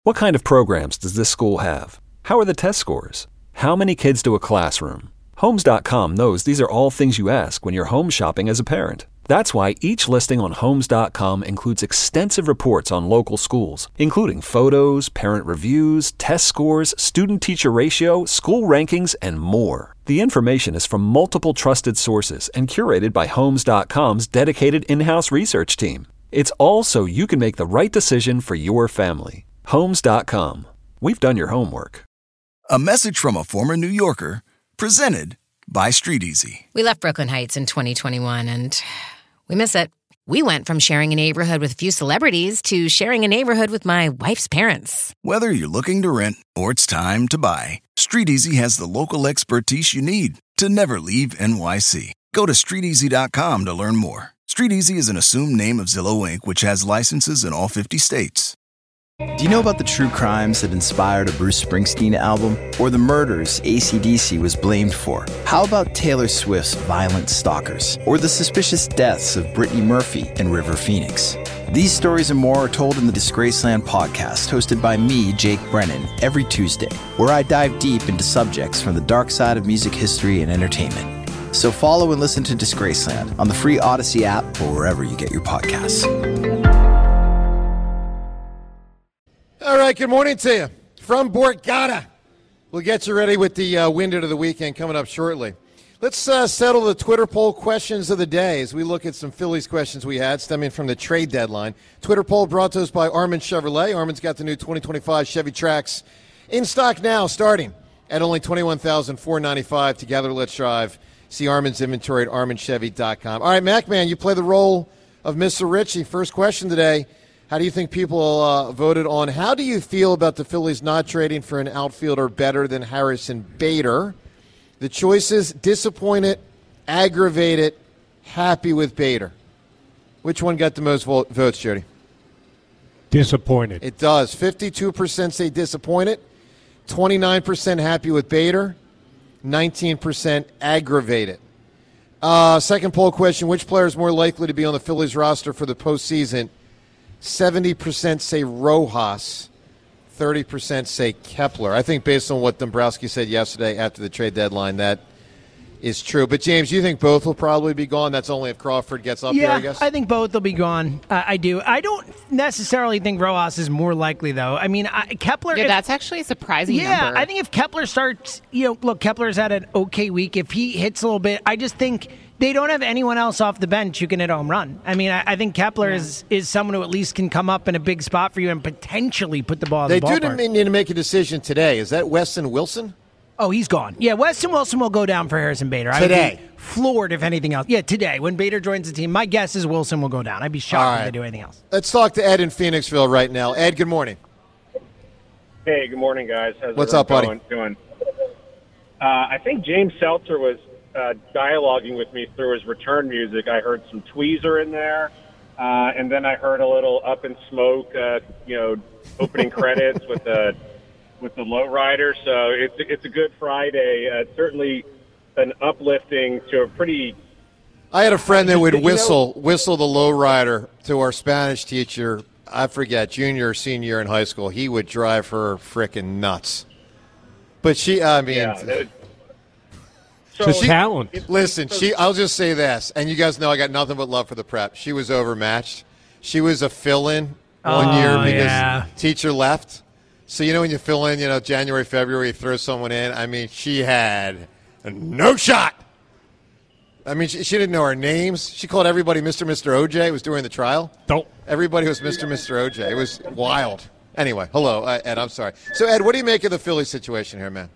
What kind of programs does this school have? How are the test scores? How many kids do a classroom? Homes.com knows these are all things you ask when you're home shopping as a parent. That's why each listing on Homes.com includes extensive reports on local schools, including photos, parent reviews, test scores, student-teacher ratio, school rankings, and more. The information is from multiple trusted sources and curated by Homes.com's dedicated in-house research team. It's all so you can make the right decision for your family. Homes.com. We've done your homework. A message from a former New Yorker, presented by StreetEasy. We left Brooklyn Heights in 2021, and we miss it. We went from sharing a neighborhood with a few celebrities to sharing a neighborhood with my wife's parents. Whether you're looking to rent or it's time to buy, StreetEasy has the local expertise you need to never leave NYC. Go to StreetEasy.com to learn more. StreetEasy is an assumed name of Zillow Inc., which has licenses in all 50 states. Do you know about the true crimes that inspired a Bruce Springsteen album? Or the murders AC/DC was blamed for? How about Taylor Swift's Violent Stalkers? Or the suspicious deaths of Brittany Murphy and River Phoenix? These stories and more are told in the Disgraceland podcast, hosted by me, Jake Brennan, every Tuesday, where I dive deep into subjects from the dark side of music history and entertainment. So follow and listen to Disgraceland on the free Odyssey app or wherever you get your podcasts. All right, good morning to you from Borgata. We'll get you ready with the window of the weekend coming up shortly. Let's settle the Twitter poll questions of the day as we look at some Phillies questions we had stemming from the trade deadline. Twitter poll brought to us by Armin Chevrolet. Armin's got the new 2025 Chevy Trax in stock now, starting at only $21,495. Together, let's drive. See Armin's inventory at arminchevy.com. All right, MacMan, you play the role of Mr. Ritchie. First question today. How do you think people voted on? How do you feel about the Phillies not trading for an outfielder better than Harrison Bader? The choices: disappointed, aggravated, happy with Bader. Which one got the most votes, Jody? Disappointed. It does. 52% say disappointed, 29% happy with Bader, 19% aggravated. Second poll question: which player is more likely to be on the Phillies roster for the postseason? 70% say Rojas, 30% say Kepler. I think based on what Dombrowski said yesterday after the trade deadline, that is true. But, James, you think both will probably be gone? That's only if Crawford gets up there, I guess? Yeah, I think both will be gone. I do. I don't necessarily think Rojas is more likely, though. I mean, Kepler... Yeah, that's actually a surprising number. Yeah, I think if Kepler starts... look, Kepler's had an okay week. If he hits a little bit, I just think... they don't have anyone else off the bench who can hit a home run. I mean, I think Kepler is someone who at least can come up in a big spot for you and potentially put the ball in the ballpark. They do need to make a decision today. Is that Weston Wilson? Oh, he's gone. Yeah, Weston Wilson will go down for Harrison Bader. Today. I would be floored if anything else. Yeah, today. When Bader joins the team, my guess is Wilson will go down. I'd be shocked if they do anything else. Let's talk to Ed in Phoenixville right now. Ed, good morning. Hey, good morning, guys. What's up, buddy? Doing? I think James Seltzer was dialoguing with me through his return music. I heard some Tweezer in there, and then I heard a little Up in Smoke, opening credits with the lowrider. So it's a good Friday. Certainly an uplifting to a pretty. I had a friend that would whistle the lowrider to our Spanish teacher. I forget, junior or senior year in high school. He would drive her frickin' nuts. But she, I mean. Yeah, So talent. Listen, I'll just say this, and you guys know I got nothing but love for the prep. She was overmatched. She was a fill-in one year because teacher left. So, when you fill in, January, February, you throw someone in. I mean, she had no shot. I mean, she didn't know our names. She called everybody Mr. OJ. It was during the trial. Everybody was Mr. OJ. It was wild. Anyway, hello, Ed, I'm sorry. So, Ed, what do you make of the Philly situation here, man?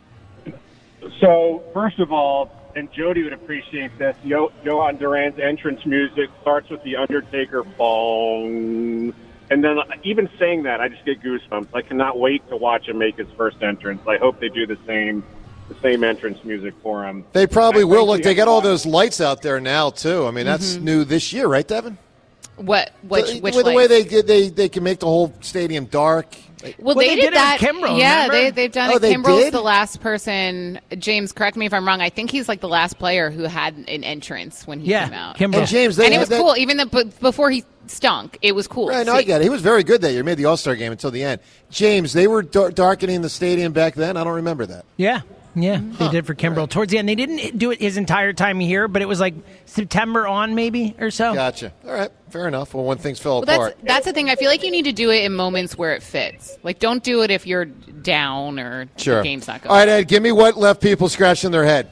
So, first of all, and Jody would appreciate this, Johan Duran's entrance music starts with the Undertaker bong. And then even saying that, I just get goosebumps. I cannot wait to watch him make his first entrance. I hope they do the same entrance music for him. They probably will. Look, they got all those lights out there now, too. I mean, that's new this year, right, Devin? Which the way they can make the whole stadium dark. Well, they did that. With Kimbrel, yeah, they've done it. They Kimbrel's did? the last person. James, correct me if I'm wrong. I think he's like the last player who had an entrance when he came out. Kimbrel. And James, And it was cool. Even before he stunk, it was cool. Right, no, I get it. He was very good that year. He made the All-Star game until the end. James, they were darkening the stadium back then? I don't remember that. Yeah, they did for Kimbrel. Towards the end, they didn't do it his entire time here, but it was like September on maybe or so. Gotcha. All right, fair enough. Well, when things fell Well, apart. that's the thing. I feel like you need to do it in moments where it fits. Like, don't do it if you're down or Sure. the game's not going. All right, Ed, give me what left people scratching their head.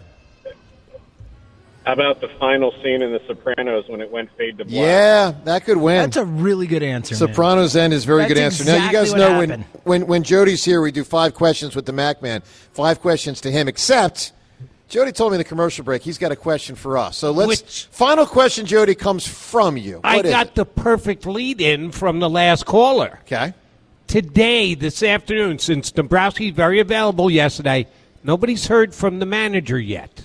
How about the final scene in The Sopranos when it went fade to black? Yeah, that could win. That's a really good answer. man. Sopranos end is a very That's good answer. Now, you exactly guys what know happened. when Jody's here, we do 5 questions with the Mac Man, 5 questions to him, except Jody told me in the commercial break he's got a question for us. So final question, Jody, comes from you. I What is got it? the perfect lead-in from the last caller. Okay. Today, this afternoon, since Dombrowski's very available yesterday, nobody's heard from the manager yet.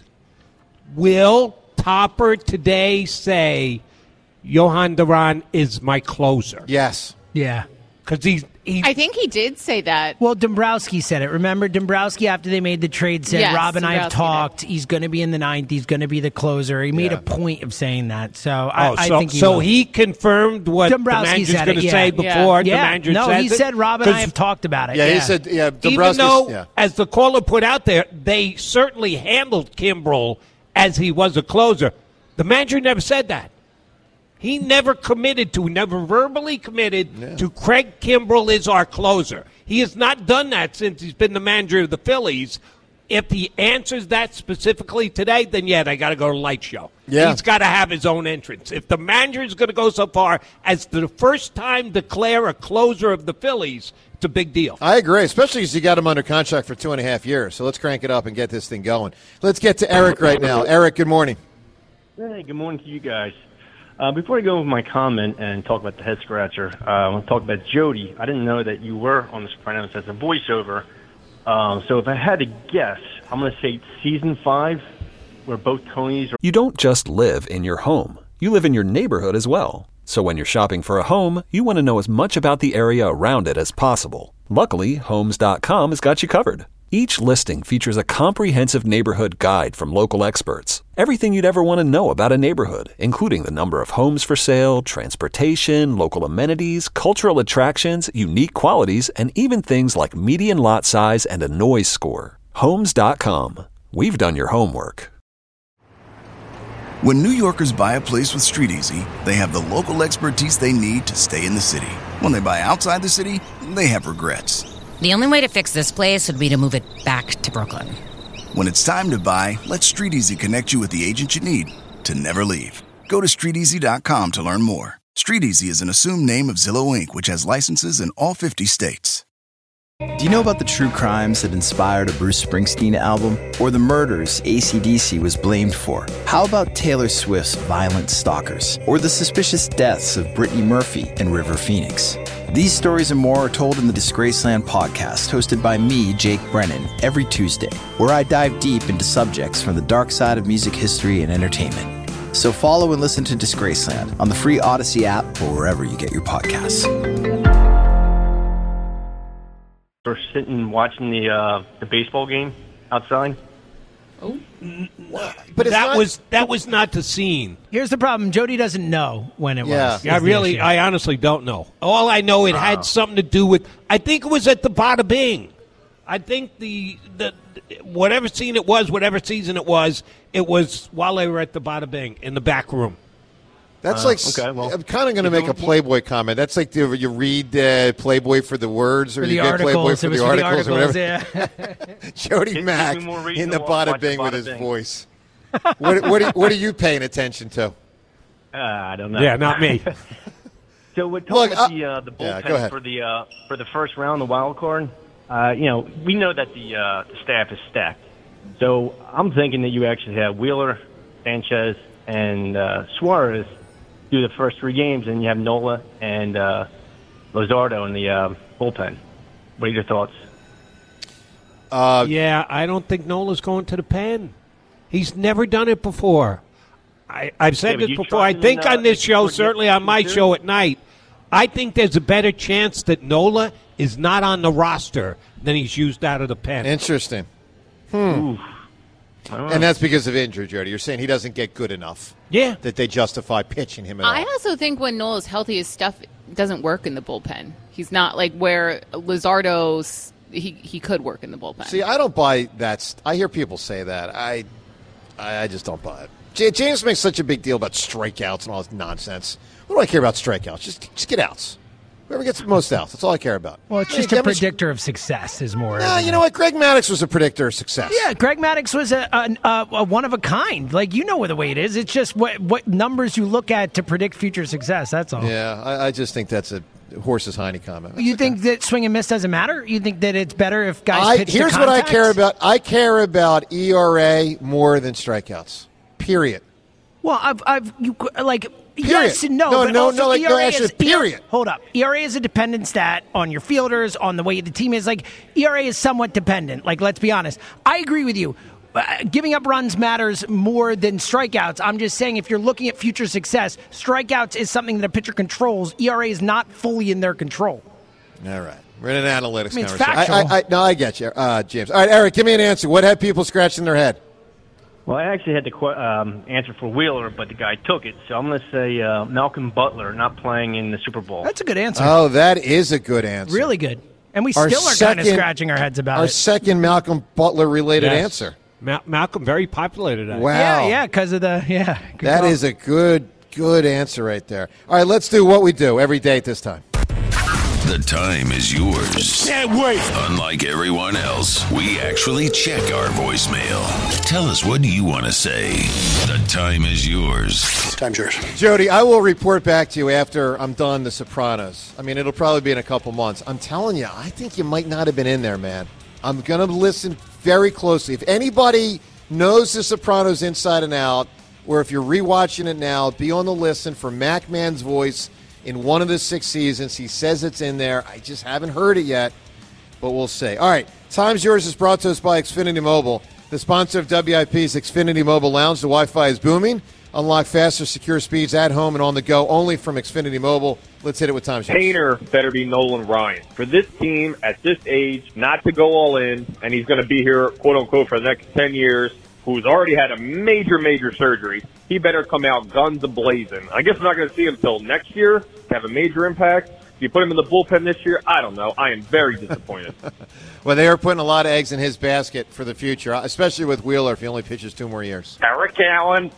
Will Topper today say, Johan Duran is my closer? Yes. Yeah. Because he I think he did say that. Well, Dombrowski said it. Remember, Dombrowski, after they made the trade, said, Yes, Rob and I have Dombrowski talked. He's going to be in the 9th. He's going to be the closer. He made a point of saying that. So I think he will. he confirmed what the Dombrowski manager's said going it, to yeah. say before the Yeah. manager No, says he it? said Rob and I 'Cause have talked about it. Yeah, he said, even Dombrowski's, though, as the caller put out there, they certainly handled Kimbrel as he was a closer, the manager never said that. He never never verbally committed to Craig Kimbrel is our closer. He has not done that since he's been the manager of the Phillies. If he answers that specifically today, then they got to go to light show. Yeah. He's got to have his own entrance. If the manager is going to go so far as to the first time declare a closer of the Phillies, it's a big deal. I agree, especially because you got him under contract for 2.5 years. So let's crank it up and get this thing going. Let's get to Eric right now. Eric, good morning. Hey, good morning to you guys. Before I go with my comment and talk about the head scratcher, I want to talk about Jody. I didn't know that you were on The Sopranos as a voiceover. So if I had to guess, I'm going to say season 5, where both Tonys are. You don't just live in your home. You live in your neighborhood as well. So when you're shopping for a home, you want to know as much about the area around it as possible. Luckily, Homes.com has got you covered. Each listing features a comprehensive neighborhood guide from local experts. Everything you'd ever want to know about a neighborhood, including the number of homes for sale, transportation, local amenities, cultural attractions, unique qualities, and even things like median lot size and a noise score. Homes.com. We've done your homework. When New Yorkers buy a place with StreetEasy, they have the local expertise they need to stay in the city. When they buy outside the city, they have regrets. The only way to fix this place would be to move it back to Brooklyn. When it's time to buy, let StreetEasy connect you with the agent you need to never leave. Go to StreetEasy.com to learn more. StreetEasy is an assumed name of Zillow Inc., which has licenses in all 50 states. Do you know about the true crimes that inspired a Bruce Springsteen album? Or the murders AC/DC was blamed for? How about Taylor Swift's Violent Stalkers? Or the suspicious deaths of Brittany Murphy and River Phoenix? These stories and more are told in the Disgraceland podcast, hosted by me, Jake Brennan, every Tuesday, where I dive deep into subjects from the dark side of music history and entertainment. So follow and listen to Disgraceland on the free Odyssey app or wherever you get your podcasts. We're sitting watching the baseball game outside. Oh, But that was not the scene. Here's the problem. Jody doesn't know when it was. I honestly don't know. All I know, it had something to do with, I think it was at the Bada Bing. I think the whatever scene it was, whatever season it was while they were at the Bada Bing in the back room. That's like, okay, well, I'm kind of going to make a Playboy comment. That's like you read Playboy for the words, or For you the get Playboy articles. for It was the for the articles, or whatever. yeah. Jody Give Mack me more reason in the to watch Bada the Bing with Bada his Bing. voice. What are you paying attention to? I don't know. Yeah, not me. So we're talking Look, about the yeah, go bullpen ahead. for the first round, the wild card. We know that the staff is stacked. So I'm thinking that you actually have Wheeler, Sanchez, and Suarez do the first 3 games, and you have Nola and Luzardo in the bullpen. What are your thoughts? I don't think Nola's going to the pen. He's never done it before. I've said but this you before. I trust him think in, on this show, for certainly on my series? show at night, I think there's a better chance that Nola is not on the roster, then he's used out of the pen. Interesting. Ooh. I don't know. And that's because of injury, Jody. You're saying he doesn't get good enough. Yeah. That they justify pitching him at I all. also think when Noel is healthy, his stuff doesn't work in the bullpen. He's not like where Luzardo's. He could work in the bullpen. See, I don't buy that. I hear people say that. I just don't buy it. James makes such a big deal about strikeouts and all this nonsense. What do I care about strikeouts? Just get outs. Whoever gets the most outs, that's all I care about. Well, it's just a predictor of success is more. No, you know what? Greg Maddux was a predictor of success. Yeah, Greg Maddux was a one of a kind. Like, you know the way it is. It's just what numbers you look at to predict future success. That's all. Yeah, I just think that's a horse's hiney comment. You think that swing and miss doesn't matter? You think that it's better if guys pitch Here's to what I contact? care about. I care about ERA more than strikeouts. Period. Well, Period. yes and no. No, but no, also no, like, no, ERA actually, is, period. Hold up. ERA is a dependent stat on your fielders, on the way the team is. Like, ERA is somewhat dependent. Like, let's be honest. I agree with you. Giving up runs matters more than strikeouts. I'm just saying if you're looking at future success, strikeouts is something that a pitcher controls. ERA is not fully in their control. All right. We're in an analytics I mean, it's conversation. factual. No, I get you, James. All right, Eric, give me an answer. What have people scratching their head? Well, I actually had the answer for Wheeler, but the guy took it. So I'm going to say Malcolm Butler not playing in the Super Bowl. That's a good answer. Oh, that is a good answer. Really good. And we Our still are kind of second- scratching our heads about Our it. second Malcolm Butler-related Yes. answer. Malcolm very populated that. Wow. Yeah, because of the good That call. is a good answer right there. All right, let's do what we do every day at this time. The time is yours. Can't wait. Unlike everyone else, we actually check our voicemail. Tell us, what do you want to say? The time is yours. Time's yours. Jody, I will report back to you after I'm done The Sopranos. I mean, it'll probably be in a couple months. I'm telling you, I think you might not have been in there, man. I'm going to listen very closely. If anybody knows The Sopranos inside and out, or if you're rewatching it now, be on the listen for Mac Mann's voice in one of the 6 seasons. He says it's in there. I just haven't heard it yet, but we'll see. All right, Time's Yours is brought to us by Xfinity Mobile, the sponsor of WIP's Xfinity Mobile Lounge. The Wi-Fi is booming. Unlock faster, secure speeds at home and on the go only from Xfinity Mobile. Let's hit it with Time's Yours. Painter better be Nolan Ryan. For this team at this age, not to go all in, and he's going to be here, quote-unquote, for the next 10 years, who's already had a major surgery, he better come out guns a-blazing. I guess we're not going to see him until next year to have a major impact. If you put him in the bullpen this year, I don't know. I am very disappointed. Well, they are putting a lot of eggs in his basket for the future, especially with Wheeler if he only pitches 2 more years. Eric Allen.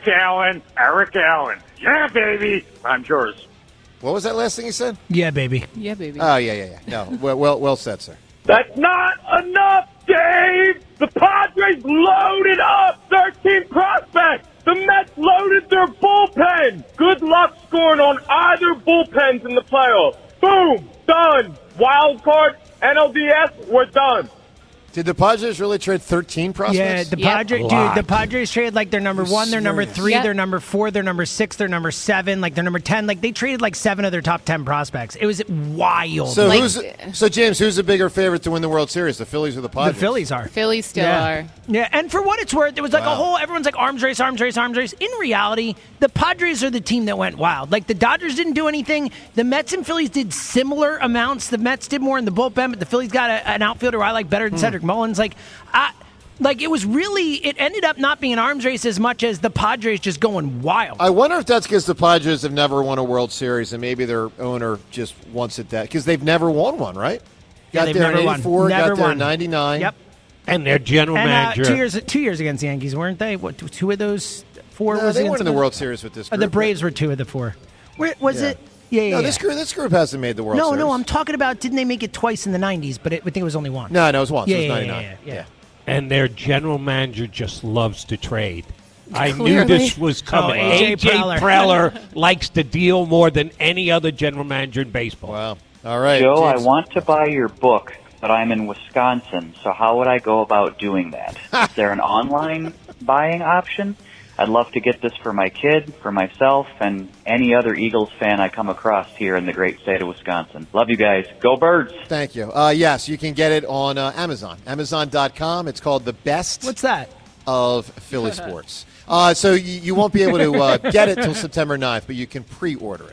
Yeah, baby. I'm yours. What was that last thing you said? Yeah, baby. Yeah, baby. Oh, yeah. No, well said, sir. That's not enough, Dave! The Padres loaded up 13 prospects! The Mets loaded their bullpen! Good luck scoring on either bullpens in the playoffs. Boom! Done! Wild card, NLDS, we're done. Did the Padres really trade 13 prospects? Yeah, the Padres traded like their number 1, their number 3, Yep. their number 4, their number 6, their number 7, like their number 10. Like they traded like 7 of their top 10 prospects. It was wild. So James, who's the bigger favorite to win the World Series, the Phillies or the Padres? The Phillies are. Phillies still are. Yeah, and for what it's worth, it was like Wow. a whole, everyone's like arms race. In reality, the Padres are the team that went wild. Like the Dodgers didn't do anything. The Mets and Phillies did similar amounts. The Mets did more in the bullpen, but the Phillies got an outfielder I like better than Cedric Mullins. It was really, it ended up not being an arms race as much as the Padres just going wild. I wonder if that's because the Padres have never won a World Series and maybe their owner just wants it that, because they've never won one, right? Yeah, Got they've there never in won. 84, Never got there won. in 99. Yep. And their general And manager. 2 years against the Yankees, weren't they? What, 2 of those 4 No, was they against weren't in the them? World Series with this group. The Braves were 2 of the 4. Where was Yeah. it? Yeah. No, this group hasn't made the World Series. No, I'm talking about, didn't they make it twice in the 90s, but I think it was only once. No, it was once. Yeah, It was yeah, 99. yeah. And their general manager just loves to trade. I knew Clearly. this was coming. Oh, A.J. Preller likes to deal more than any other general manager in baseball. Wow. All right. Joe, James. I want to buy your book, but I'm in Wisconsin, so how would I go about doing that? Is there an online buying option? I'd love to get this for my kid, for myself, and any other Eagles fan I come across here in the great state of Wisconsin. Love you guys. Go Birds! Thank you. Yes, you can get it on Amazon. Amazon.com. It's called The Best What's that? of Philly Sports. So you won't be able to get it till September 9th, but you can pre-order it.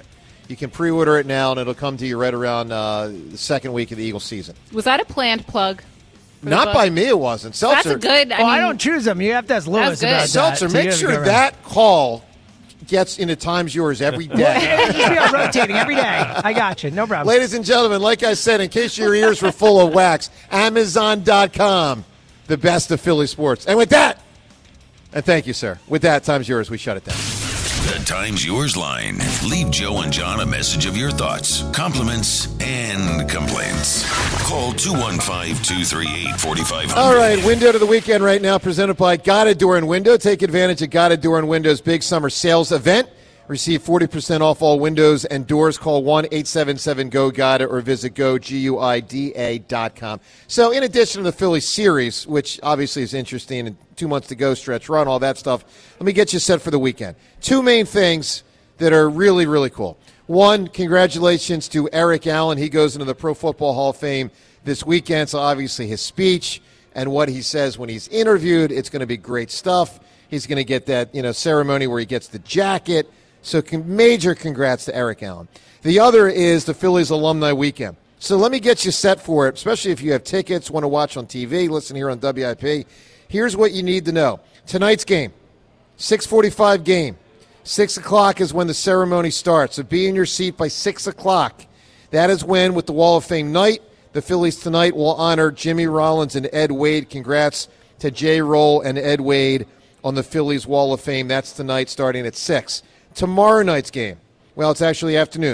You can pre-order it now, and it'll come to you right around the second week of the Eagles season. Was that a planned plug? Not by me, it wasn't. Seltzer. That's a good. I don't choose them. You have to ask Lewis about that. Seltzer, So make you have to sure go that call gets into Times Yours every day. It should be on rotating every day. I got you. No problem. Ladies and gentlemen, like I said, in case your ears were full of wax, Amazon.com, the best of Philly sports. And with that, and thank you, sir. With that, Times Yours, we shut it down. The Times Yours line. Leave Joe and John a message of your thoughts, compliments, and complaints. Call 215-238-4500. All right, window to the weekend right now presented by Gotta Door and Window. Take advantage of Gotta Door and Window's big summer sales event. Receive 40% off all windows and doors. Call 1-877-GO-GOTTA or visit GoGuida.com. So in addition to the Philly series, which obviously is interesting, and 2 months to go, stretch run, all that stuff, let me get you set for the weekend. Two main things that are really, really cool. One, congratulations to Eric Allen. He goes into the Pro Football Hall of Fame this weekend, so obviously his speech and what he says when he's interviewed, it's going to be great stuff. He's going to get that ceremony where he gets the jacket. So major congrats to Eric Allen. The other is the Phillies Alumni Weekend. So let me get you set for it, especially if you have tickets, want to watch on TV, listen here on WIP. Here's what you need to know. Tonight's game, 6:45 game. 6 o'clock is when the ceremony starts. So be in your seat by 6 o'clock. That is when, with the Wall of Fame night, the Phillies tonight will honor Jimmy Rollins and Ed Wade. Congrats to Jay Roll and Ed Wade on the Phillies Wall of Fame. That's tonight starting at 6. Tomorrow night's game, well, it's actually afternoon,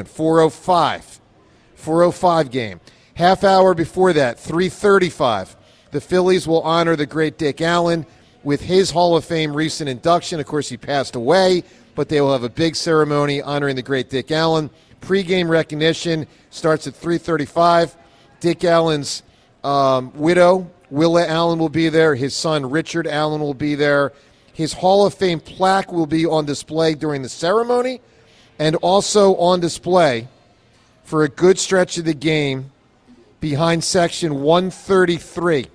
4:05 game. Half hour before that, 3:35, the Phillies will honor the great Dick Allen with his Hall of Fame recent induction. Of course, he passed away, but they will have a big ceremony honoring the great Dick Allen. Pre-game recognition starts at 3:35. Dick Allen's widow, Willa Allen, will be there. His son, Richard Allen, will be there. His Hall of Fame plaque will be on display during the ceremony and also on display for a good stretch of the game behind Section 133.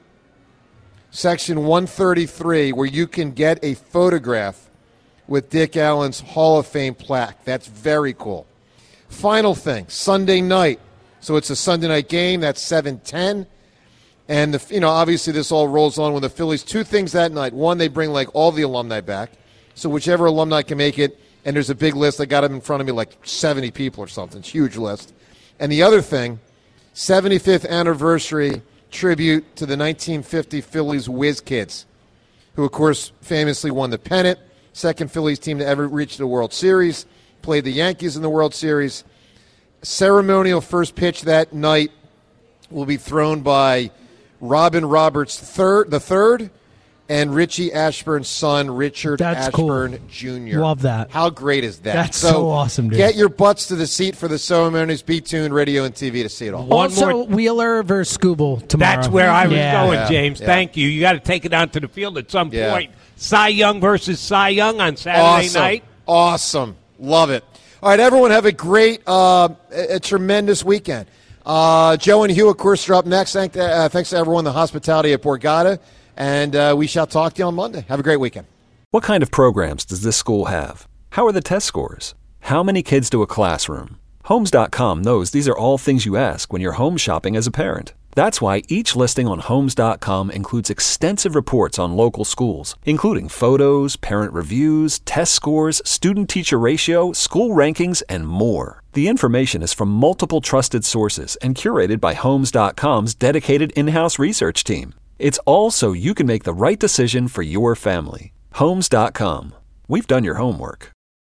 Section 133, where you can get a photograph with Dick Allen's Hall of Fame plaque. That's very cool. Final thing, Sunday night. So it's a Sunday night game. That's 7:10. And, obviously this all rolls on with the Phillies. Two things that night. One, they bring, all the alumni back. So whichever alumni can make it, and there's a big list. I got them in front of me, 70 people or something. It's a huge list. And the other thing, 75th anniversary tribute to the 1950 Phillies Whiz Kids, who, of course, famously won the pennant. Second Phillies team to ever reach the World Series. Played the Yankees in the World Series. Ceremonial first pitch that night will be thrown by Robin Roberts III and Richie Ashburn's son, Richard Ashburn Jr. Love that. How great is that? That's so awesome, dude. Get your butts to the seat for the ceremonies. Be tuned, radio and TV, to see it all. Wheeler versus Skubal tomorrow. That's where I was going, James. Yeah. Thank you. You got to take it out to the field at some point. Cy Young versus Cy Young on Saturday night. Awesome. Love it. All right, everyone have a great, a tremendous weekend. Joe and Hugh, of course, are up next. Thanks to everyone, the hospitality at Borgata, and we shall talk to you on Monday. Have a great weekend. What kind of programs does this school have? How are the test scores? How many kids do a classroom? Homes.com knows these are all things you ask when you're home shopping as a parent. That's why each listing on Homes.com includes extensive reports on local schools, including photos, parent reviews, test scores, student-teacher ratio, school rankings, and more. The information is from multiple trusted sources and curated by Homes.com's dedicated in-house research team. It's all so you can make the right decision for your family. Homes.com. We've done your homework.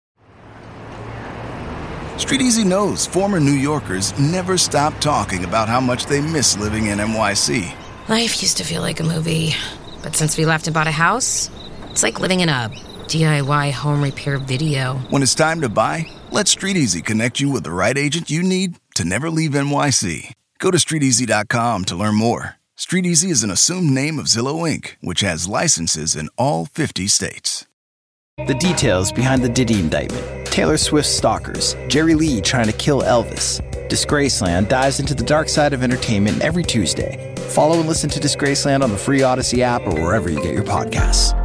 Street Easy knows former New Yorkers never stop talking about how much they miss living in NYC. Life used to feel like a movie, but since we left and bought a house, it's like living in a DIY home repair video. When it's time to buy, let Street Easy connect you with the right agent you need to never leave NYC. Go to StreetEasy.com to learn more. Street Easy is an assumed name of Zillow Inc., which has licenses in all 50 states. The details behind the Diddy indictment, Taylor Swift's stalkers, Jerry Lee trying to kill Elvis. Disgraceland dives into the dark side of entertainment every Tuesday. Follow and listen to Disgraceland on the free Odyssey app or wherever you get your podcasts.